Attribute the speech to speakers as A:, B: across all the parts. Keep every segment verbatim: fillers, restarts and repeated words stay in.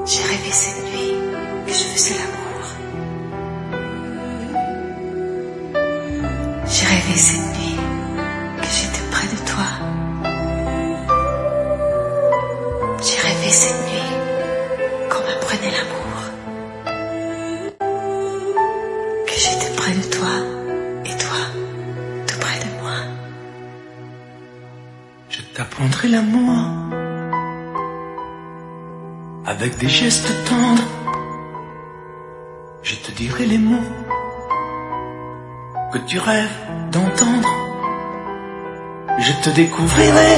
A: J'ai rêvé cette nuit que je faisais l'amour. J'ai rêvé cette nuit que j'étais près de toi. J'ai rêvé cette nuit qu'on m'apprenait l'amour. Que j'étais près de toi et toi tout près de moi.
B: Je t'apprendrai l'amour avec des gestes tendres. Je te dirai les mots que tu rêves d'entendre. Je te découvrirai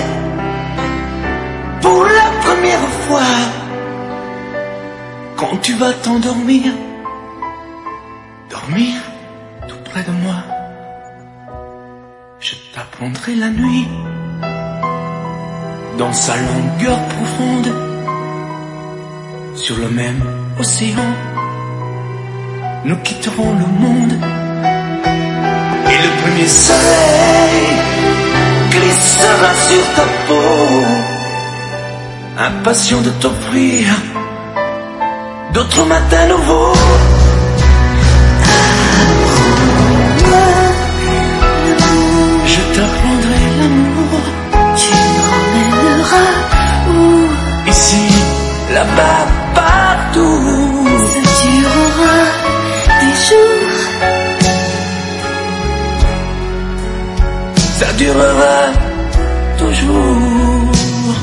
B: pour la première fois quand tu vas t'endormir, dormir tout près de moi. Je t'apprendrai la nuit dans sa longueur profonde, sur le même océan, nous quitterons le monde. Et le premier soleil glissera sur ta peau, impatient de t'offrir d'autres matins nouveaux. Je t'apprendrai l'amour,
A: Tu m'emmèneras où?
B: ici, là-bas, partout.
A: Ça durera des jours.
B: Ça durera toujours.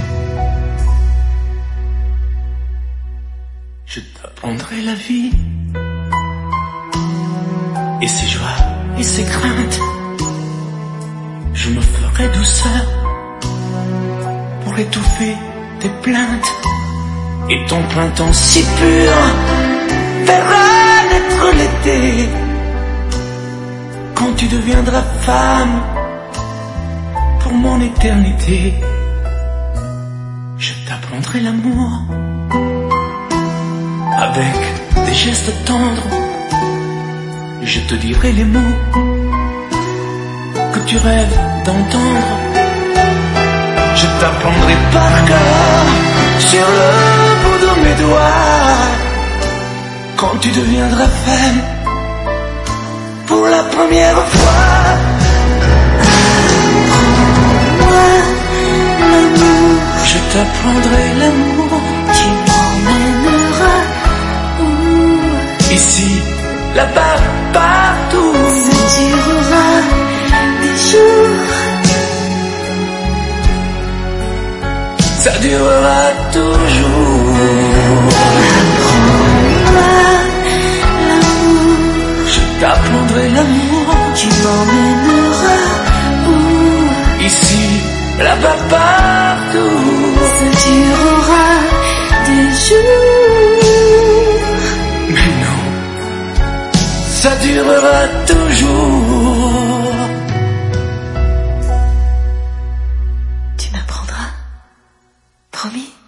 B: Je t'apprendrai la vie et ses joies et ses craintes. Je me ferai douceur pour étouffer tes plaintes. Et ton printemps si pur verra naître l'été, quand tu deviendras femme pour mon éternité. Je t'apprendrai l'amour avec des gestes tendres. Je te dirai les mots que tu rêves d'entendre. Je t'apprendrai par cœur sur le bout de mes doigts quand tu deviendras femme pour la première fois.
A: Moi, l'amour,
B: Je t'apprendrai l'amour
A: tu m'emmèneras où?
B: ici, là-bas, partout.
A: Ça durera des jours.
B: Ça durera toujours.
A: Moi, l'amour,
B: Je t'apprendrai l'amour
A: tu m'emmèneras où?
B: ici, là-bas, partout.
A: Ça durera des jours.
B: Mais non, ça durera toujours.
A: Tu m'apprendras, promis?